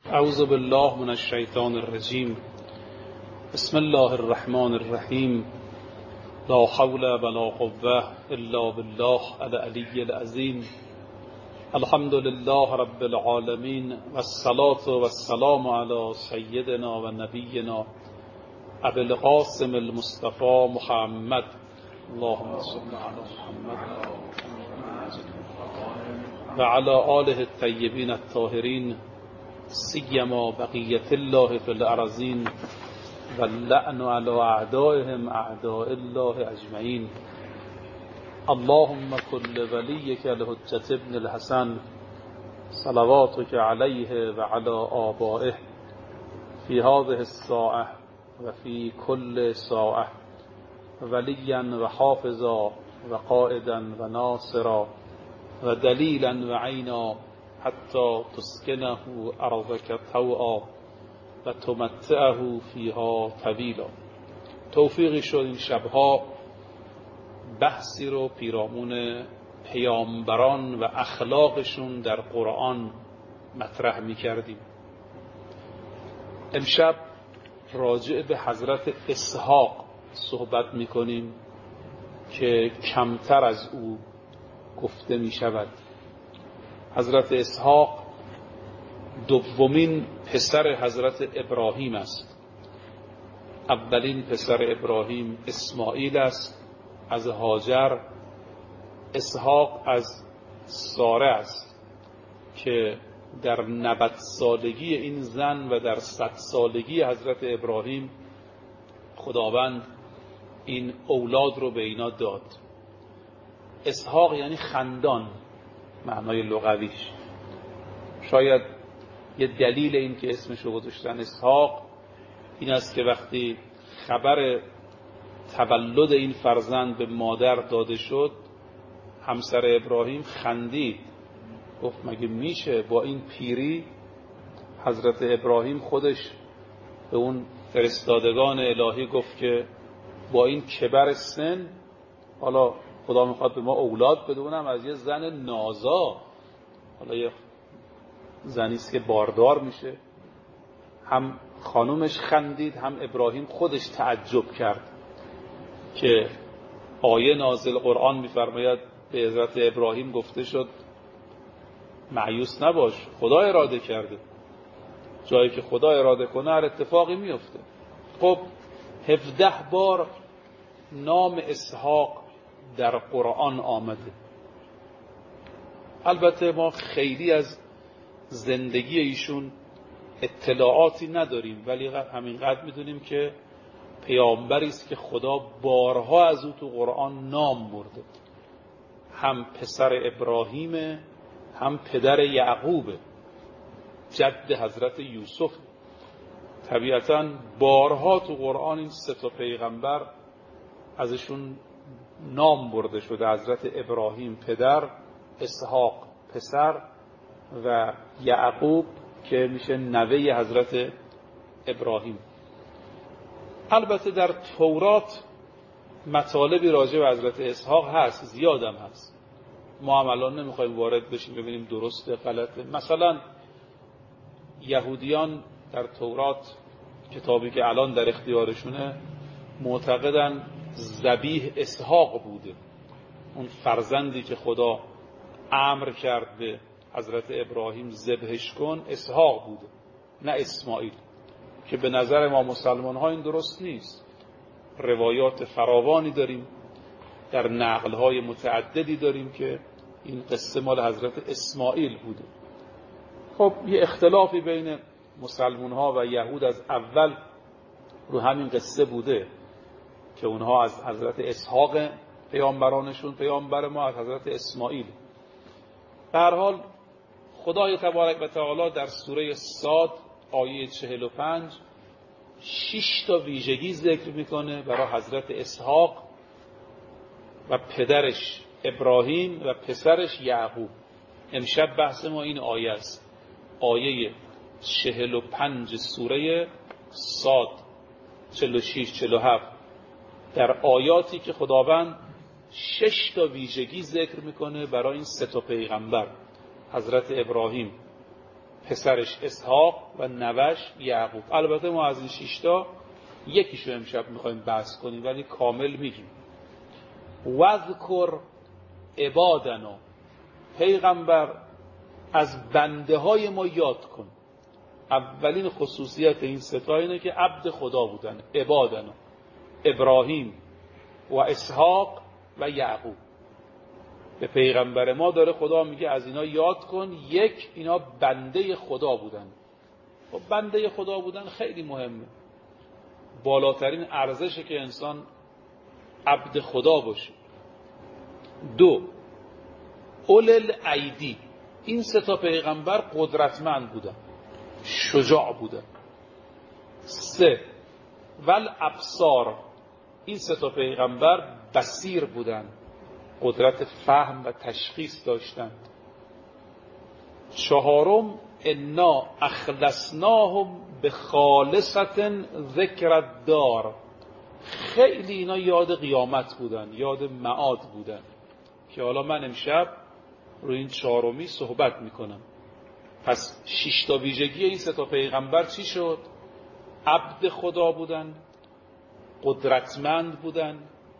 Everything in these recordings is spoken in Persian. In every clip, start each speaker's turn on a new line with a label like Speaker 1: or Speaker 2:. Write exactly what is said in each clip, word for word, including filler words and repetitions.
Speaker 1: اعوذ بالله من الشیطان الرجیم. بسم الله الرحمن الرحیم. لا حول ولا قوة الا بالله العلی العظیم. الحمد لله رب العالمین والصلاة والسلام علی سیدنا و نبینا ابی القاسم المصطفى محمد. اللهم صل علی محمد و علی آله الطیبین الطاهرین سیما بقیت الله فی الارضین و اللعن علی اعدائهم اعداء الله اجمعین. اللهم کل ولیک الحجة ابن الحسن صلواتک علیه و علی آبائه فی هذه الساعة و فی کل ساعة ولیا و حافظا و قائدا و ناصرا و دلیلا و عینا حتی تسکنه ارضک طوعا و تمتعه فیها طویلا. توفیقی شد این شبها بحثی رو پیرامون پیامبران و اخلاقشون در قرآن مطرح می کردیم. امشب راجع به حضرت اسحاق صحبت می کنیم که کمتر از او گفته می شود. حضرت اسحاق دومین پسر حضرت ابراهیم است. اولین پسر ابراهیم اسماعیل است از هاجر. اسحاق از ساره است که در نود سالگی این زن و در صد سالگی حضرت ابراهیم خداوند این اولاد رو به اینا داد. اسحاق یعنی خندان، معنای لغویش. شاید یه دلیل این که اسمش رو گذاشتن اسحاق این است که وقتی خبر تولد این فرزند به مادر داده شد، همسر ابراهیم خندید، گفت مگه میشه با این پیری؟ حضرت ابراهیم خودش به اون فرستادگان الهی گفت که با این کبر سن حالا خدا میخواد به ما اولاد بده، اونم از یه زن نازا. حالا یه زنیست که باردار میشه. هم خانومش خندید، هم ابراهیم خودش تعجب کرد که آیه نازل قرآن میفرماید به حضرت ابراهیم گفته شد مایوس نباش، خدا اراده کرده. جایی که خدا اراده کنه هر اتفاقی میفته. خب هفده بار نام اسحاق در قرآن آمده. البته ما خیلی از زندگی ایشون اطلاعاتی نداریم، ولی همینقدر میدونیم که پیامبری است که خدا بارها از او تو قرآن نام برده. هم پسر ابراهیم، هم پدر یعقوب، جد حضرت یوسف. طبیعتاً بارها تو قرآن این سه تا پیغمبر ازشون نام برده شده. حضرت ابراهیم پدر، اسحاق پسر و یعقوب که میشه نوه حضرت ابراهیم. البته در تورات مطالبی راجع به حضرت اسحاق هست، زیادم هست. ما هم الان نمیخوایم وارد بشیم ببینیم درسته غلطه. مثلا یهودیان در تورات، کتابی که الان در اختیارشونه، معتقدن ذبیح اسحاق بوده. اون فرزندی که خدا امر کرد به حضرت ابراهیم ذبحش کن اسحاق بوده، نه اسماعیل، که به نظر ما مسلمان ها این درست نیست. روایات فراوانی داریم، در نقل های متعددی داریم که این قصه مال حضرت اسماعیل بوده. خب یه اختلافی بین مسلمان ها و یهود از اول رو همین قصه بوده که اونها از حضرت اسحاق پیامبرانشون، پیامبر ما از حضرت اسماعیل. به هر حال خدای تبارک و تعالی در سوره صاد آیه چهل و پنج شش تا ویژگی ذکر میکنه برای حضرت اسحاق و پدرش ابراهیم و پسرش یعقوب. امشب بحث ما این آیه است، آیه چهل و پنج سوره صاد، چهل و شش چهل و هفت. در آیاتی که خداوند شش تا ویژگی ذکر میکنه برای این سه تا پیغمبر، حضرت ابراهیم پسرش اسحاق و نوش یعقوب. البته ما از این شیشتا یکیشو امشب میخوایم بحث کنیم ولی کامل میگیم. وذکر عبادنا، پیغمبر از بنده های ما یاد کن. اولین خصوصیت این ستا اینه که عبد خدا بودن. عبادنا، ابراهیم و اسحاق و یعقوب. به پیغمبر ما داره خدا میگه از اینا یاد کن. یک، اینا بنده خدا بودن. و بنده خدا بودن خیلی مهمه. بالاترین ارزشه که انسان عبد خدا باشه. دو، اول الایدی، این سه تا پیغمبر قدرتمند بودن، شجاع بودن. سه، ول ابصار، این سه تا پیغمبر بصیر بودن، قدرت فهم و تشخیص داشتند. چهارم، انا اخلصناهم بخالصة ذکر الدار، خیلی اینا یاد قیامت بودن، یاد معاد بودن که حالا من امشب روی این چهارمی صحبت میکنم. پس شش تا ویژگی این سه تا پیغمبر چی شد؟ عبد خدا بودن، قدرتمند بودن،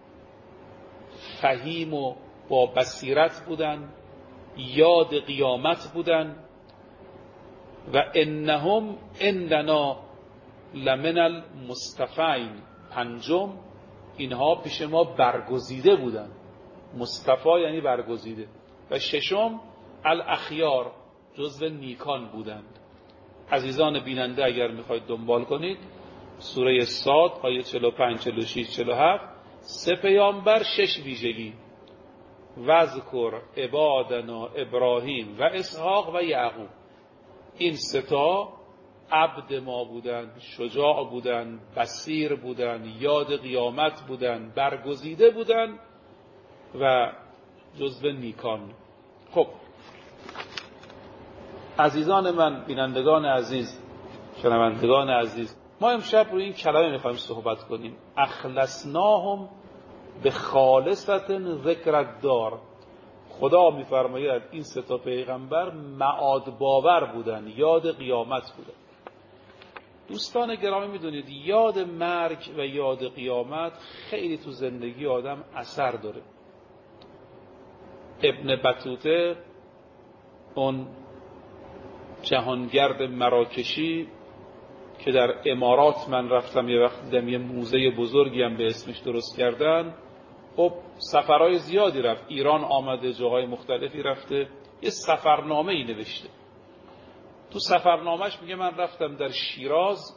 Speaker 1: فهیم و با بصیرت بودن، یاد قیامت بودن و انهم عندنا لمن المصطفین. پنجم، اینها پیش ما برگزیده بودن. مصطفی یعنی برگزیده. و ششم، الاخیار، جزو نیکان بودند. عزیزان بیننده اگر میخواید دنبال کنید سوره صاد آیه چهل و پنج، چهل و شش، چهل و هفت، سه پیامبر شش ویژگی. وذکر عبادنا ابراهیم و اسحاق و یعقوب. این سه تا عبد ما بودن، شجاع بودن، بصیر بودن، یاد قیامت بودن، برگزیده بودن و جزو نیکان. خب عزیزان من، بینندگان عزیز، شنوندگان عزیز، ما امشب روی این کلمه میخوایم صحبت کنیم. اخلصناهم به خالصة ذکر الدار. خدا میفرماید این سه تا پیغمبر معاد باور بودن، یاد قیامت بودن. دوستان گرامی، میدونید یاد مرگ و یاد قیامت خیلی تو زندگی آدم اثر داره. ابن بطوطه، اون جهانگرد مراکشی که در امارات من رفتم یه وقت دیدم یه موزه بزرگی هم به اسمش درست کردن. خب سفرهای زیادی رفت، ایران آمده، جاهای مختلفی رفته، یه سفرنامه ای نوشته. تو سفرنامهش میگه من رفتم در شیراز،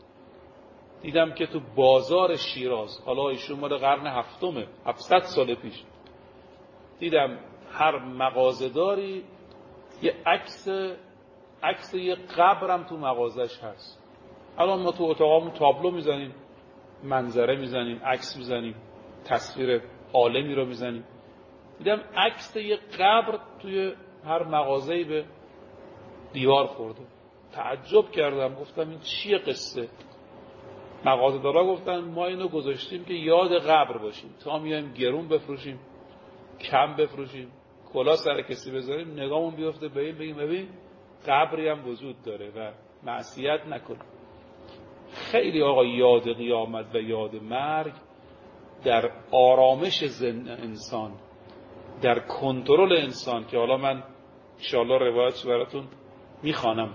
Speaker 1: دیدم که تو بازار شیراز، حالا ایشون مال قرن هفتمه، هفتصد سال پیش، دیدم هر مغازه‌داری یه عکس عکس یه قبرم تو مغازش هست. الان ما تو اتاقمون تابلو میزنیم، منظره میزنیم، عکس میزنیم، تصویر عالمی رو میزنیم. دیدم عکس یه قبر توی هر مغازه‌ای به دیوار خورده. تعجب کردم، گفتم این چیه قصه؟ مغازه‌دارا گفتن ما اینو گذاشتیم که یاد قبر باشیم، تا میایم گرون بفروشیم، کم بفروشیم، کلا سر کسی بذاریم، نگاهمون بیفته به این، بگیم ببین قبری هم وجود داره و معصیت نکنیم. خیلی آقا یاد قیامت و یاد مرگ در آرامش زن انسان، در کنترل انسان، که حالا من انشاءالله روایتش براتون میخوانم.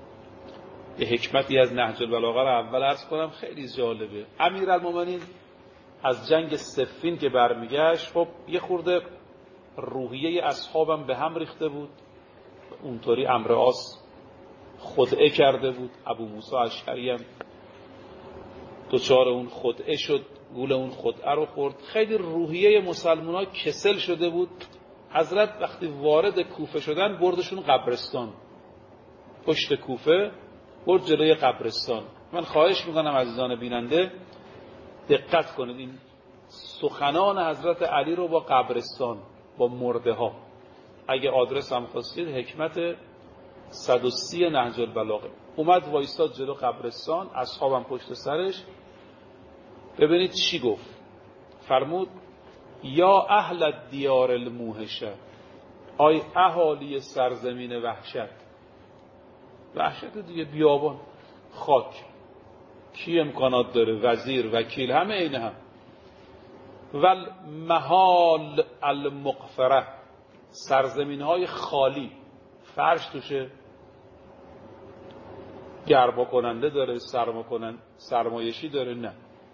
Speaker 1: یه حکمتی از نهج البلاغه رو اول عرض کنم، خیلی جالبه. امیرالمومنین از جنگ صفین که برمیگشت، خب یه خورده روحیه اصحابم به هم ریخته بود، اونطوری عمرو عاص خدعه کرده بود، ابو موسی اشعری هم دوچار اون خدعه شد، گول اون خدعه رو خورد. خیلی روحیه مسلمان‌ها کسل شده بود. حضرت وقتی وارد کوفه شدن بردشون قبرستان، پشت کوفه برد جلوی قبرستان. من خواهش میکنم عزیزان بیننده دقت کنید، این سخنان حضرت علی رو با قبرستان، با مرده ها، اگه آدرس هم خواستید، حکمت صد و سی نهج البلاغه. اومد وایستاد جلو قبرستان، اصحابم پشت سرش. ببینید چی گفت. فرمود یا اهل الدیار الموحشه، آی اهالی سرزمین وحشت. وحشت دیگه، بیابان، خاک، کی امکانات داره؟ وزیر، وکیل، همه این هم. ول محال المغفره، سرزمین های خالی، فرش توشه، گرما کننده داره، سرما کنن سرمایشی داره، نه.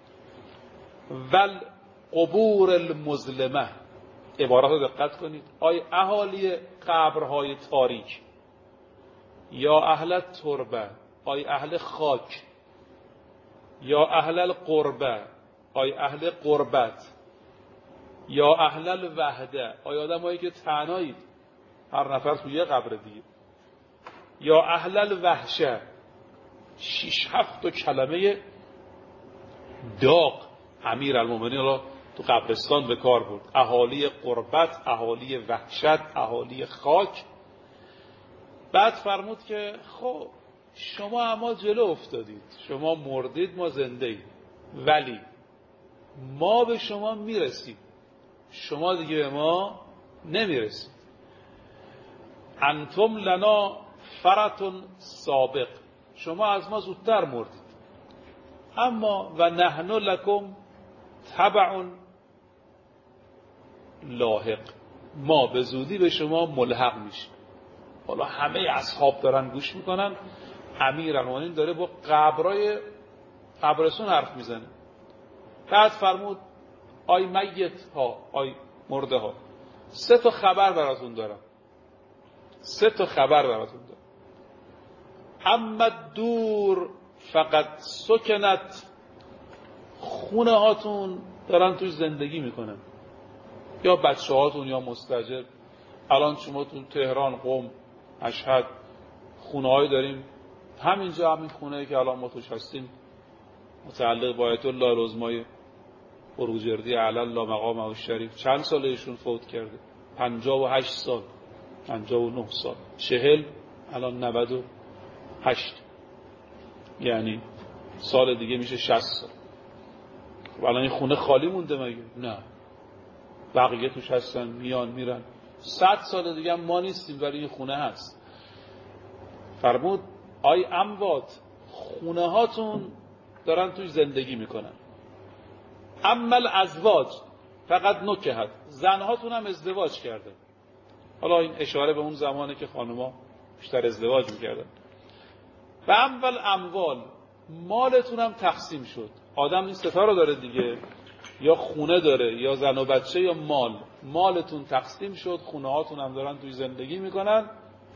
Speaker 1: ول قبور المظلمه، عبارات رو دقت کنید. آی اهالی قبرهای تاریک، یا اهل تربه، آی اهل خاک، یا اهل القربه، آی اهل قربت، یا اهل الوحده، آی آدم هایی که تنهایید، هر نفر توی یه قبر دیگه، یا اهل الوحشه، شیش هفت کلمه داغ امیر المومنین را تو قبرستان به کار برد. اهالی قربت، اهالی وحشت، اهالی خاک. بعد فرمود که خب شما اما جلو افتادید، شما مردید، ما زنده اید، ولی ما به شما میرسیم، شما دیگه به ما نمیرسید. انتم لنا فرتون سابق، شما از ما زودتر مردید، اما و نحن لکم تبع لاحق، ما به زودی به شما ملحق میشیم. حالا همه اصحاب دارن گوش میکنن، امیرالمومنین داره با قبرای قبرستون حرف میزنه. بعد فرمود آی میت ها، آی مرده ها، سه تا خبر براتون دارم، سه تا خبر براتون دارم. اما دور فقط سکنت، خونه هاتون دارن توی زندگی میکنن، یا بچه هاتون یا مستاجر. الان شما تو تهران، قم، مشهد خونه هایی داریم، همینجا همین خونه که الان ما توش هستیم متعلق با آیت الله العظمای بروجردی علی الله مقامه الشریف، چند ساله ایشون فوت کرده؟ پنجاه و هشت سال، پنجاه و نه سال، چهل، الان نود و هشت، یعنی سال دیگه میشه شصت سال. الان این خونه خالی مونده مگه؟ نه، بقیه توش هستن، میان میرن. صد سال دیگه ما نیستیم ولی این خونه هست. فرمود آی اموات، خونه هاتون دارن توش زندگی میکنن. عمل ازواج فقط نکهت، زنهاتون هم ازدواج کرده. حالا این اشاره به اون زمانه که خانوما بیشتر ازدواج میکردن. و اول اموال، مالتون هم تقسیم شد. آدم این ستا رو داره دیگه، یا خونه داره، یا زن و بچه، یا مال. مالتون تقسیم شد، خونه هاتون هم دارن توی زندگی میکنن.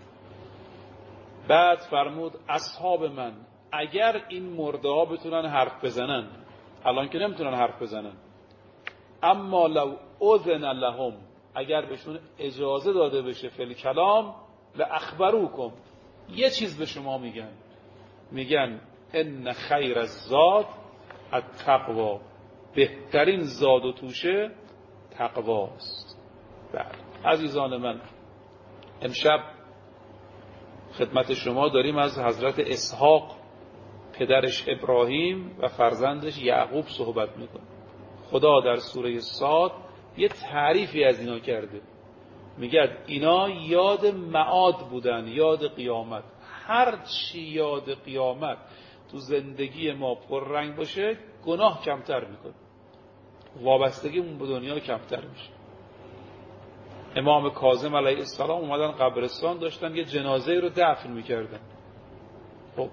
Speaker 1: بعد فرمود اصحاب من، اگر این مرده ها بتونن حرف بزنن، الان که نمیتونن حرف بزنن، اما لو اذن لهم، اگر بهشون اجازه داده بشه فی الکلام، لاخبروکم، یه چیز به شما میگن، میگن ان خیر الزاد التقوا، بهترین زاد و توشه تقواست. بله عزیزان من، امشب خدمت شما داریم از حضرت اسحاق پدرش ابراهیم و فرزندش یعقوب صحبت میکنه. خدا در سوره صاد یه تعریفی از اینا کرده، میگه اینا یاد معاد بودن، یاد قیامت. هر چی یاد قیامت تو زندگی ما پررنگ باشه، گناه کمتر میکنه، وابستگیمون به دنیا کمتر میشه. امام کاظم علیه السلام اومدن قبرستان، داشتن یه جنازه رو دفن میکردن. خب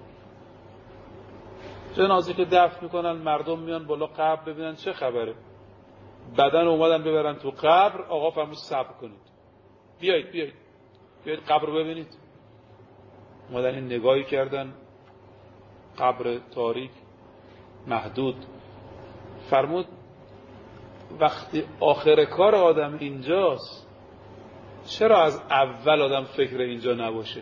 Speaker 1: جنازه که دفن میکنن، مردم میان بالا قبر ببینن چه خبره. بدن اومدن ببرن تو قبر، آقا فرمود صبر کنید، بیایید بیایید بیایید قبر رو ببینید. اومدن این نگاهی کردن، قبر تاریک محدود. فرمود وقتی آخر کار آدم اینجاست، چرا از اول آدم فکر اینجا نباشه؟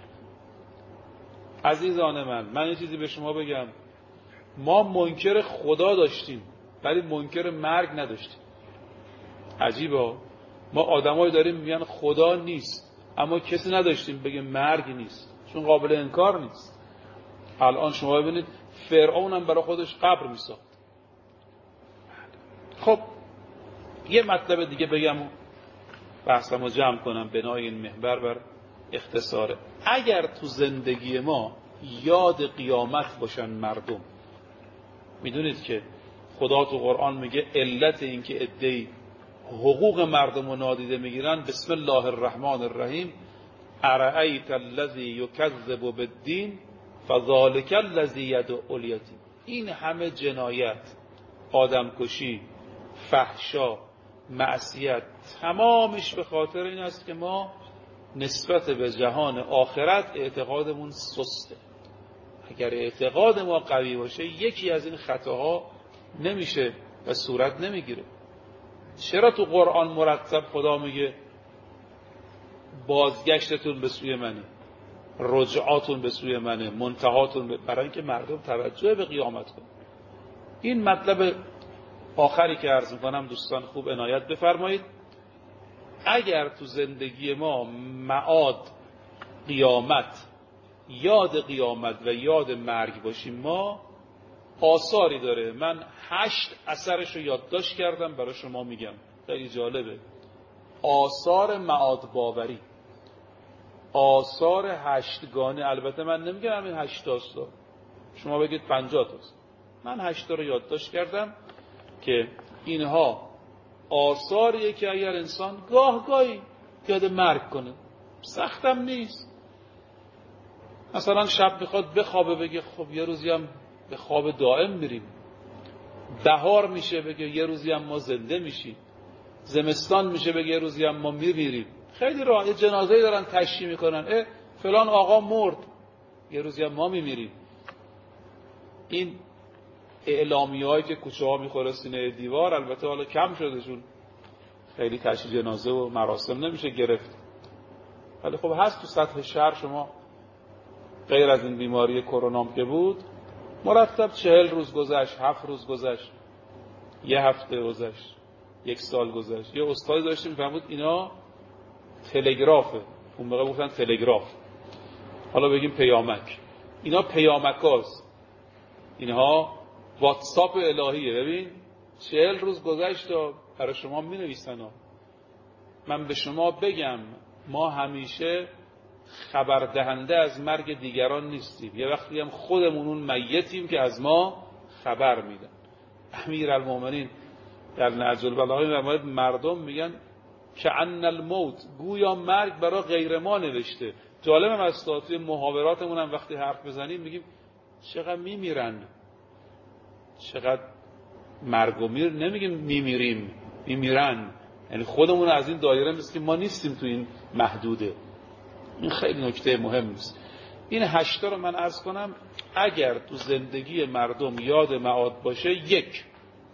Speaker 1: عزیزان من، من یه چیزی به شما بگم، ما منکر خدا داشتیم ولی منکر مرگ نداشتیم. عجیبه، ما آدمایی داریم میگن خدا نیست، اما کسی نداشتیم بگه مرگ نیست، چون قابل انکار نیست. الان شما ببینید فرعون هم برای خودش قبر میساخت. خب یه مطلب دیگه بگم و بحثمو جمع کنم بنای این محور بر اختصاره. اگر تو زندگی ما یاد قیامت باشن مردم. میدونید که خدا تو قرآن میگه علت این که عده‌ای حقوق مردم رو نادیده میگیرن بسم الله الرحمن الرحیم ارأیت الذی یکذب بالدین فذلک الذی یدعو الیتیم. این همه جنایت، آدمکشی، فحشا، معصیت، تمامش به خاطر این است که ما نسبت به جهان آخرت اعتقادمون سسته. اگر اعتقاد ما قوی باشه یکی از این خطاها نمیشه و صورت نمیگیره. چرا تو قرآن مرتب خدا میگه بازگشتتون به سوی منه، رجعاتون به سوی منه، منتهاتون به... برای اینکه مردم توجه به قیامت کنن. این مطلب آخری که عرض میکنم دوستان خوب عنایت بفرمایید. اگر تو زندگی ما معاد قیامت، یاد قیامت و یاد مرگ باشیم، ما آثاری داره. من هشت اثرش رو یادداشت کردم برای شما میگم، خیلی جالبه. آثار معاد باوری، آثار هشتگانه. البته من نمیگم همین هشت تاست، شما بگید پنجاه تاست. من هشت تا رو یادداشت کردم که اینها آثاریه که اگر انسان گاه گاهی یاد مرگ کنه، سختم نیست. مثلا شب میخواد بخوابه بگه خب یه روزی هم به خواب دائم میریم. بهار میشه بگه یه روزی هم ما زنده میشیم. زمستان میشه بگه یه روزی هم ما میمیریم. خیلی راحت جنازه‌ای دارن تشییع میکنن، اه فلان آقا مرد، یه روزی هم ما میمیریم. این اعلامیه هایی که کوچه ها میخوره سینه دیوار، البته حالا کم شده چون خیلی تشییع جنازه و مراسم نمیشه گرفت، ولی خب هست تو سطح شهر. شما غیر از این بیماری کرونا که بود، مرتب چهل روز گذشت، هفت روز گذشت، یه هفته گذشت، یک سال گذشت. یه استادی داشتیم میفهمود اینا تلگرافه، اون موقع گفتن تلگراف، حالا بگیم پیامک. اینا پیامکاست، اینها واتساپ الهیه. ببین چهل روز گذشت و برای شما می نویسن. من به شما بگم ما همیشه خبر دهنده از مرگ دیگران نیستیم، یه وقتی هم خودمون اون میتیم که از ما خبر میدن. امیرالمومنین در نهج البلاغه میفرماید مردم میگن که ان الموت، گویا مرگ برای غیر ما نوشته. جالبم از توی محاوراتمون هم وقتی حرف بزنیم میگیم چقدر میمیرن، چقدر مرگ و میر، نمیگیم میمیریم، میمیرن. یعنی خودمون از این دایره نیست که ما نیستیم تو این محدوده. این خیلی نکته مهمی است. این هشتا رو من عرض کنم اگر تو زندگی مردم یاد معاد باشه. یک،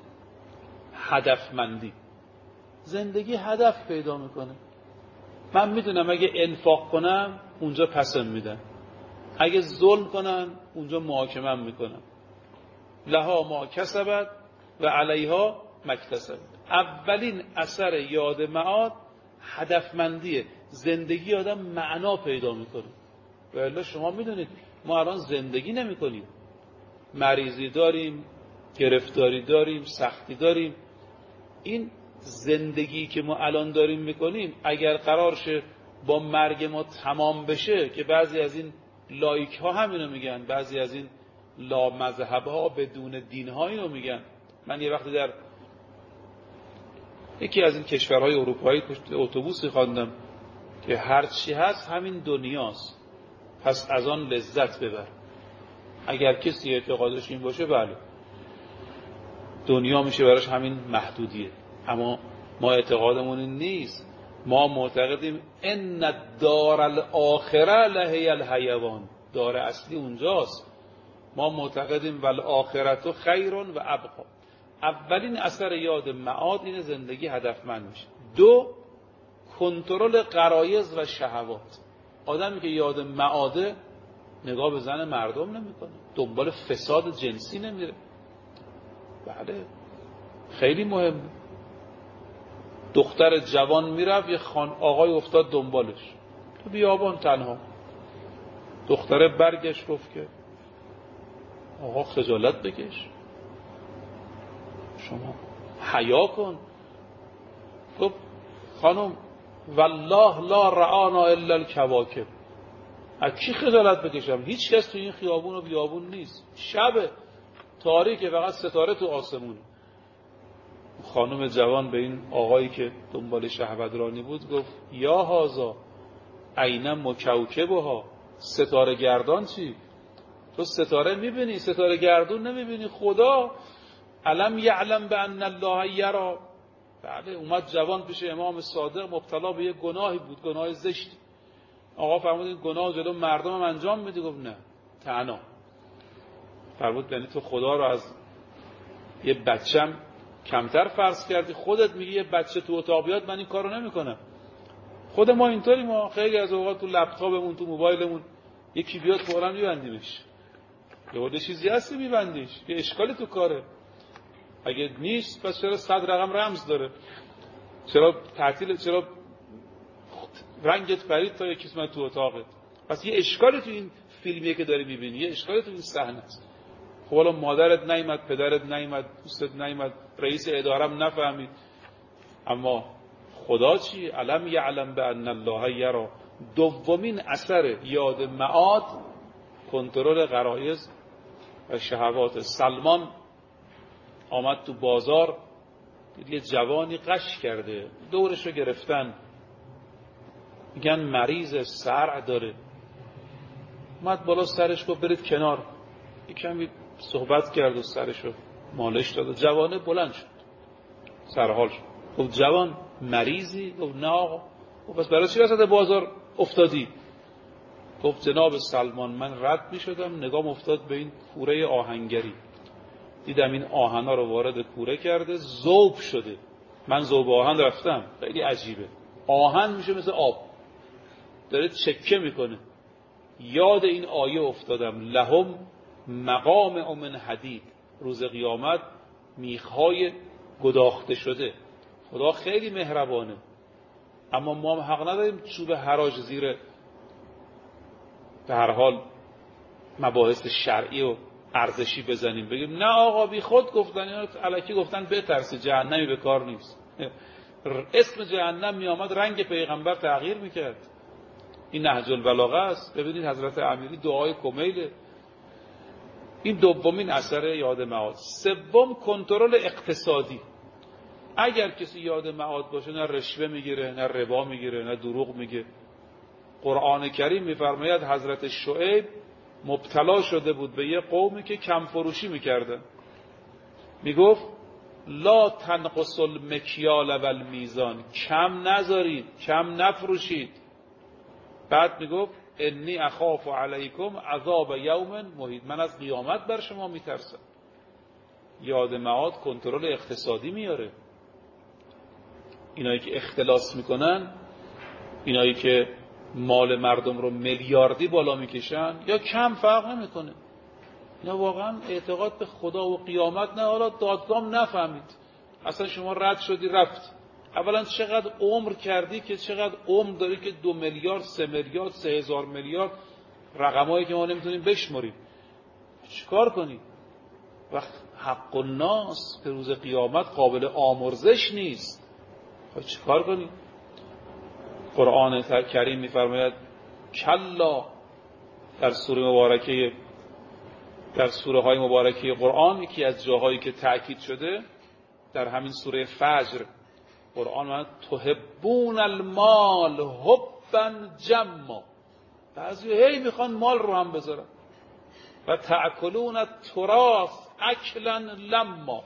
Speaker 1: هدفمندی. زندگی هدف پیدا میکنه. من میدونم اگه انفاق کنم اونجا پسم میدن، اگه ظلم کنن اونجا محاکمه میکنن. لها ما کسبت و علیها مکتسبت. اولین اثر یاد معاد هدفمندیه. زندگی آدم معنا پیدا میکنه. و الا شما میدونید ما الان زندگی نمی کنیم، مریضی داریم، گرفتاری داریم، سختی داریم. این زندگی که ما الان داریم میکنیم اگر قرار شه با مرگ ما تمام بشه، که بعضی از این لایک ها همینو میگن، بعضی از این لا مذهب ها بدون دین ها اینو میگن. من یه وقتی در یکی از این کشورهای اروپایی اتوبوسی خواندم که هرچی هست همین دنیاست، پس از آن لذت ببر. اگر کسی اعتقادش این باشه بله، دنیا میشه براش همین محدودیه. اما ما اعتقادمون این نیست. ما معتقدیم ان الدار الاخره لهی الحیوان، دار اصلی اونجاست. ما معتقدیم والآخرة خیر و ابقا. اولین اثر یاد معاد اینه زندگی هدفمند میشه. دو، کنترل غرایز و شهوات. آدمی که یاد معاده نگاه به زن مردم نمیکنه، دنبال فساد جنسی نمیره. بله خیلی مهمه. دختر جوان میرفت، یه خان آقای افتاد دنبالش تو بیابان تنها. دختره برگشت گفت که آقا خجالت بکش، شما حیا کن. گفت خانم والله لا رعانا الا الکواکب، از کی خجالت بکشم؟ هیچ کس تو این خیابون و بیابون نیست، شب تاریکه، فقط ستاره تو آسمون. خانم جوان به این آقایی که دنبال شهوترانی بود گفت یا هازا عین مکوکبها، ستاره گردان چی؟ تو ستاره میبینی، ستاره گردون نمیبینی. خدا علم یعلم بان الله یری. بله، اومد جوان پیش امام صادق، مبتلا به یه گناهی بود، گناه زشت. آقا فرمود این گناه جلو مردم هم انجام میدی؟ گفت نه، تنها. فرمود یعنی تو خدا رو از یه بچم کمتر فرض کردی؟ خودت میگی یه بچه تو اتاق بیاد من این کارو نمیکنم. خود ما اینطوری، ما خیلی از اوقات تو لپتاپمون تو موبایلمون یکی بیاد فوراً میبندیمش. یه وقت چیزی هستی میبندیش، یه اشکالی تو کاره. اگه نیست پس چرا صد رقم رمز داره؟ چرا تعطیل؟ چرا رنگت پرید تا یکی اسم تو اتاقت؟ پس یه اشکالی تو این فیلمیه که داری میبینی، یه اشکالی تو این صحنه است. خب حالا مادرت نیامد، پدرت نیامد، دوستت نیامد، رئیس ادارم نفهمید، اما خدا چی؟ علم یعلم بان الله یری. دومین اثر یاد معاد کنترل غرایز و شهوات. سلمان آمد تو بازار، دید یه جوانی قش کرده، دورش رو گرفتن، میگن مریض صرع داره. اومد بالا سرش گفت برید کنار، یک کمی صحبت کرد و سرش رو مالش داد و جوانه بلند شد، سرحال شد. گفت جوان مریضی؟ گفت نه آقا. گفت پس برای چی وسط بازار افتادی؟ گفت جناب سلمان من رد می شدم، نگام افتاد به این کوره آهنگری، دیدم این آهنا رو وارد کوره کرده، ذوب شده. من ذوب آهن رفتم، خیلی عجیبه، آهن میشه مثل آب، داره چکه میکنه. یاد این آیه افتادم، لهم مقام من حدید. روز قیامت میخهای گداخته شده. خدا خیلی مهربانه، اما ما هم حق نداریم چوب حراج زیر به هر حال مباحث شرعی و ارزشی بزنیم، بگیم نه آقا بی خود گفتن، اینا الکی گفتن بترسی، جهنمی به کار نیست. اسم جهنم می آمد رنگ پیغمبر تغییر میکرد. این نهج البلاغه است. ببینید حضرت امیری دعای کمیل. این دومین اثر یاد معاد. سوم کنترل اقتصادی. اگر کسی یاد معاد باشه نه رشوه میگیره، نه ربا میگیره، نه دروغ میگه. قرآن کریم میفرماید حضرت شعیب مبتلا شده بود به یه قومی که کم فروشی میکردن. میگفت لا تنقص المکیال و المیزان، کم نذارید، کم نفروشید. بعد میگفت انی اخاف علیکم عذاب یوم محیط، من از قیامت بر شما میترسم. یاد معاد کنترل اقتصادی میاره. اینایی که اختلاس میکنن، اینایی که مال مردم رو میلیاردی بالا میکشن یا کم فرق نمیکنه، اینا واقعا اعتقاد به خدا و قیامت نه. حالا دادگام نفهمید، اصلا شما رد شدی رفت. اولا چقدر عمر کردی که چقدر عمر داری که دو میلیارد، سه میلیارد، سه هزار میلیارد، رقمایی که ما نمیتونیم بشمریم. چیکار کنی؟ وقت حق الناس به روز قیامت قابل آمرزش نیست، چیکار کنی؟ قرآن کریم میفرماید کلا، در سوره مبارکه، در سوره های مبارکه قرآن یکی از جاهایی که تأکید شده در همین سوره فجر، قرآن میگه تحبون المال حبا جما. بعضی هی میخوان مال رو هم بذارن. و تأکلون التراث اکلا لما،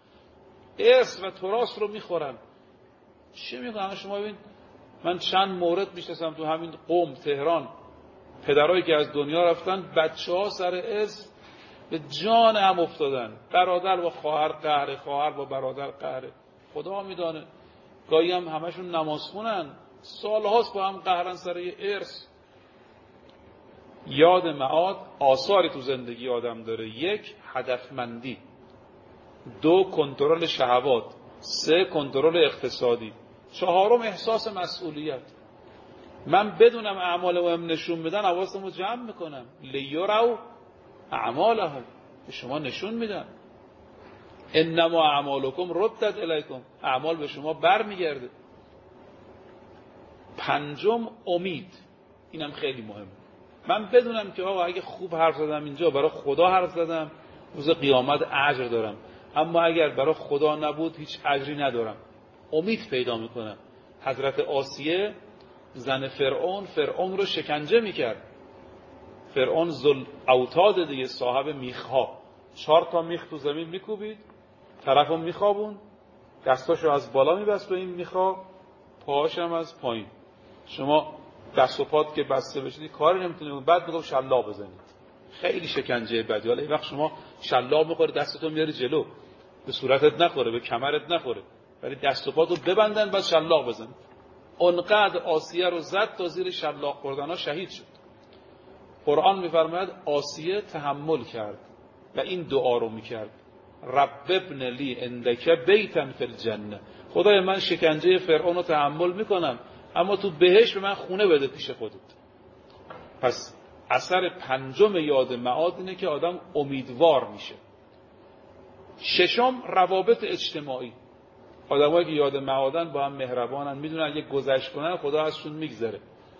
Speaker 1: ارث و تراث رو میخورن. چی میگن؟ شما ببین، من چند مورد میشناسم تو همین قم تهران، پدرایی که از دنیا رفتن، بچه ها سر ارث به جان هم افتادن، برادر با خواهر قهره، خواهر با برادر قهره. خدا میدانه گاهی هم همشون نماز خونن، سالهاست با هم قهرن سر یه ارث. یاد معاد آثاری تو زندگی آدم داره. یک، هدفمندی. دو، کنترل شهوات. سه، کنترل اقتصادی. چهارم، احساس مسئولیت. من بدونم اعمالم نشون بدن، حواسمو جمع میکنم. لیروا اعمالهم، به شما نشون میدن. انما اعمالکم ردت الیکم، اعمال به شما برمیگرده. پنجم، امید. اینم خیلی مهمه. من بدونم که آقا اگه خوب حرف زدم اینجا برای خدا حرف زدم، روز قیامت اجر دارم، اما اگر برای خدا نبود هیچ اجری ندارم. امید پیدا میکنم. حضرت آسیه زن فرعون، فرعون رو شکنجه میکرد. فرعون ذل اوتاد دیگه، صاحب میخها، چهار تا میخ تو زمین میکوبید، طرفو میخوابون، دستاشو از بالا میبست به این میخا، پاهاش هم از پایین. شما دست و پات که بسته بشید کاری نمیتونید. بعد میگم شلاق بزنید. خیلی شکنجه بدی. حالا این وقت شما شلاق میخوره دستتو میاری جلو، به صورتت نخوره، به کمرت نخوره، ولی دست و پاتو ببندن بعد شلاق بزنید. اونقدر آسیه رو زد تا زیر شلاق خوردنها شهید شد. قرآن میفرماید آسیه تحمل کرد و این دعا رو میکرد: رب ابن لی عندک بیتا فی الجنه. خدای من شکنجه فرعون رو تحمل میکنم، اما تو بهشت به من خونه بده پیش خودت. پس اثر پنجم یاد معاد اینه که آدم امیدوار میشه. ششم روابط اجتماعی. آدمایی که یاد معادن با هم مهربانن، میدونن اگه گذشت کنن خدا ازشون میگذره.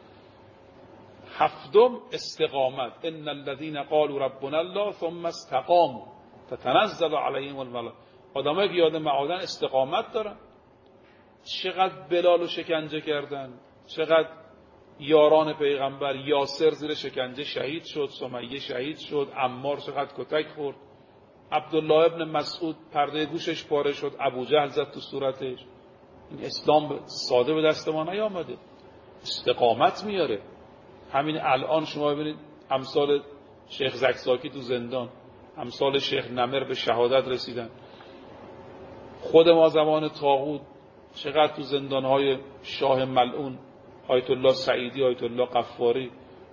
Speaker 1: هفتم استقامت. ان الذين قالوا ربنا الله ثم استقاموا تتنزل عليهم الملائکه. آدمایی که یاد معادن استقامت دارن. چقدر بلال رو شکنجه کردن، چقدر یاران پیغمبر. یاسر زیر شکنجه شهید شد، سمیه شهید شد، عمار چقدر کتک خورد، عبدالله ابن مسعود پرده گوشش پاره شد، ابو جهل زد تو صورتش. این اسلام ساده به دست ما نیامده، استقامت میاره. همین الان شما ببینید امثال شیخ زکزاکی تو زندان، امثال شیخ نمر به شهادت رسیدن. خود ما زمان طاغوت چقدر تو زندانهای شاه ملعون، آیت الله سعیدی، آیت الله قفاری،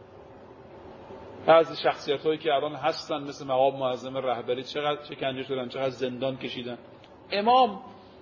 Speaker 1: بعضی شخصیت هایی که الان هستن مثل مقام معظم رهبری چقدر شکنجه شدن، چقدر زندان کشیدن. امام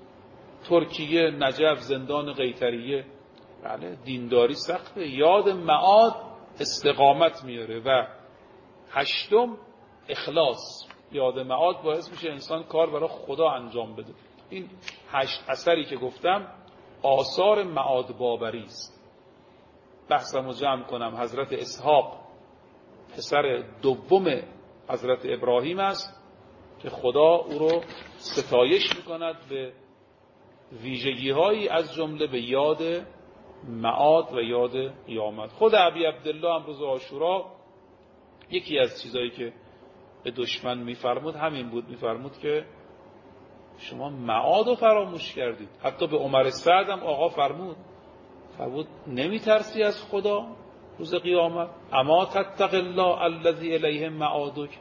Speaker 1: ترکیه، نجف، زندان قیطریه. بله دینداری سخته. یاد معاد استقامت میاره. و هشتم اخلاص. یاد معاد باعث میشه انسان کار برای خدا انجام بده. این هشت اثری که گفتم آثار معاد باوری است. بحثمو جمع کنم. حضرت اسحاق پسر دوم حضرت ابراهیم است که خدا او رو ستایش میکند به ویژگی هایی از جمله به یاد معاد و یاد قیامت. خود ابی عبدالله هم روز عاشورا یکی از چیزایی که به دشمن میفرمود همین بود. میفرمود که شما معاد رو فراموش کردید. حتی به عمر سعد هم آقا فرمود فرمود نمیترسی از خدا روز قیامت؟ اما تتق الله الذی الیه معادک.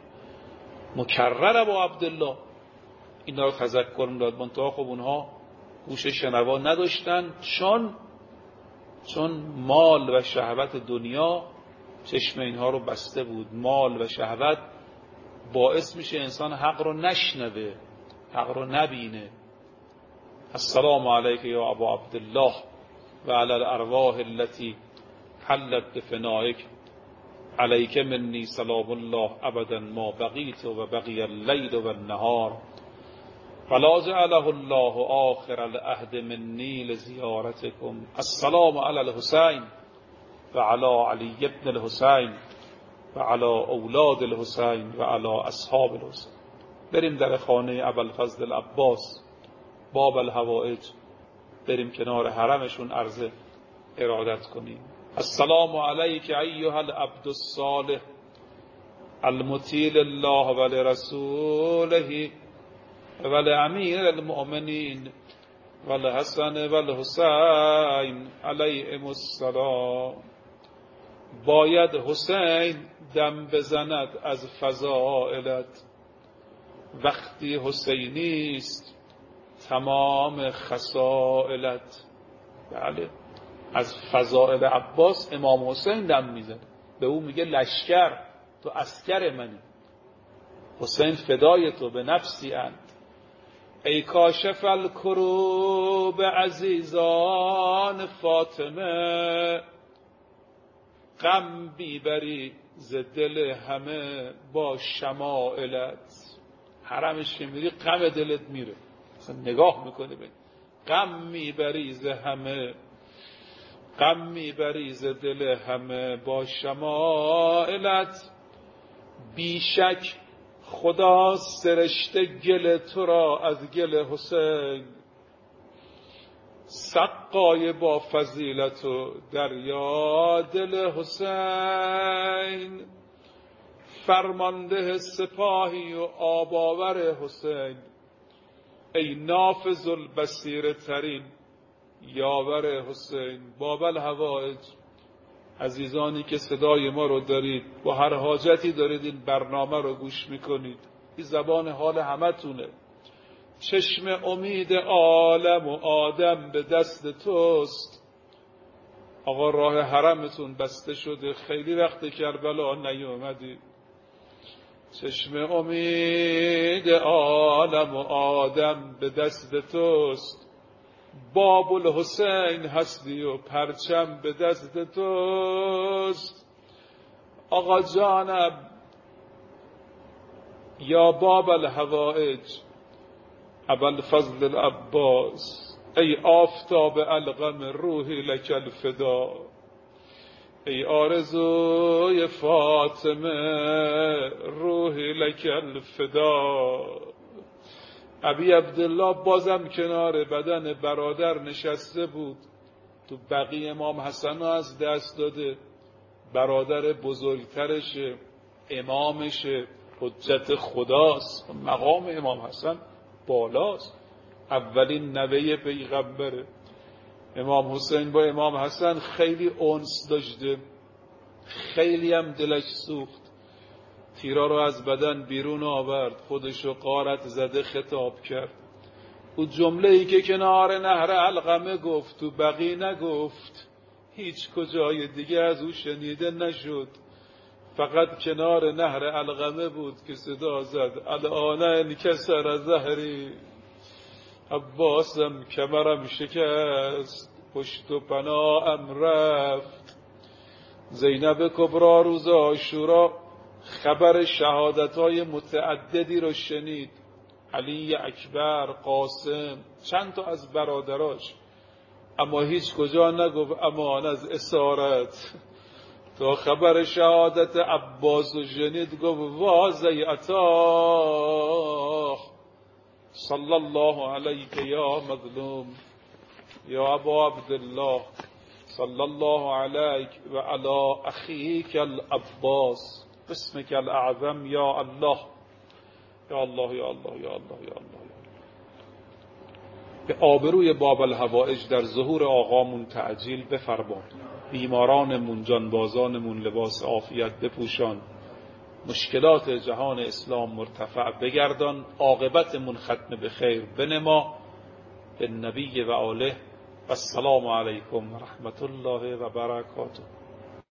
Speaker 1: مکرر با عبدالله اینا رو تذکر میداد. منتها خب اونها گوش شنوا نداشتن، چون چون مال و شهوت دنیا چشم اینها رو بسته بود. مال و شهوت باعث میشه انسان حق رو نشنوه، حق رو نبینه. السلام علیک یا ابا عبدالله و علی الارواح التي حلت بفنائک علیک منی سلام الله ابدا ما بقیت و بقی اللیل و النهار فلا جعله الله آخر العهد منی لزیارتکم. السلام علی الحسین و علی علی ابن الحسین و علی اولاد الحسین و علی اصحاب الحسین. بریم در خانه ابوالفضل العباس باب الحوائج، بریم کنار حرمشون عرض ارادت کنیم. السلام علیک ایها العبد الصالح المطیع لله و لرسوله و لامیر المؤمنین و لحسن و لحسین علیهم السلام. باید حسین دم بزند از فضائلت، وقتی حسینی است تمام خصائلت. بله از فضائل عباس امام حسین دم میزنه، به او میگه لشکر، تو عسکر منی، حسین فدای تو به نفسی اند. ای کاشف الکروب عزیزان فاطمه، غم بیبری ز دل همه با شمائلت. حرمش که میری غم دلت میره، مثلا نگاه میکنه ببین غم میبری ز همه غم میبری ز دل همه با شمائلت. بیشک خدا سرشته گل تو را از گل حسین، سقای با فضیلت و دریا دل حسین. فرمانده سپاهی و آباور حسین، ای نافذ البصیر ترین یاور حسین. باب الحوائج، عزیزانی که صدای ما رو دارید، با هر حاجتی دارید این برنامه رو گوش میکنید، این زبان حال همه تونه. چشم امید عالم و آدم به دست توست. آقا راه حرمتون بسته شده، خیلی وقت کربلا نیومدی. چشم امید عالم و آدم به دست توست. باب الحسین هستی و پرچم به دست توست. آقا جانم یا باب الحوائج ابوالفضل العباس، ای آفتاب الغم روحی لک الفدا. ای آرزوی فاطمه روحی لک الفدا. ابی عبدالله بازم کنار بدن برادر نشسته بود. تو بقیه امام حسن از دست داده، برادر بزرگترشه، امامشه، حجت خداست. مقام امام حسن بالاست، اولین نوه پیغمبره. امام حسین با امام حسن خیلی انس داشته، خیلی هم دلش سوخت. تیرا رو از بدن بیرون آورد، خودشو غارت زده خطاب کرد. او جمله ای که کنار نهر علقمه گفت تو بقی نگفت، هیچ کجای دیگه از او شنیده نشد، فقط کنار نهر علقمه بود که صدا زد الان انکسر ظهری. عباسم کمرم شکست، پشت و پناهم رفت. زینب کبرا روز عاشورا خبر شهادت‌های متعددی رو شنید. علی اکبر، قاسم، چند تا از برادراش، اما هیچ کجا نگفت امان از اسارت. تا خبر شهادت عباس و شنید گفت واضی عطا صلی الله علیک یا مظلوم یا ابا عبدالله، صلی الله علیک و علی اخیک العباس باسمک الاعظم یا الله یا الله یا الله یا الله یا الله. به آبروی باب الحوائج در ظهور آقامون تعجیل بفرما. بیمارانمون، جانبازانمون لباس عافیت بپوشان. مشکلات جهان اسلام مرتفع بگردان. عاقبتمون ختم به خیر بنما. به نبی و آله. السلام علیکم و رحمت الله و برکاته.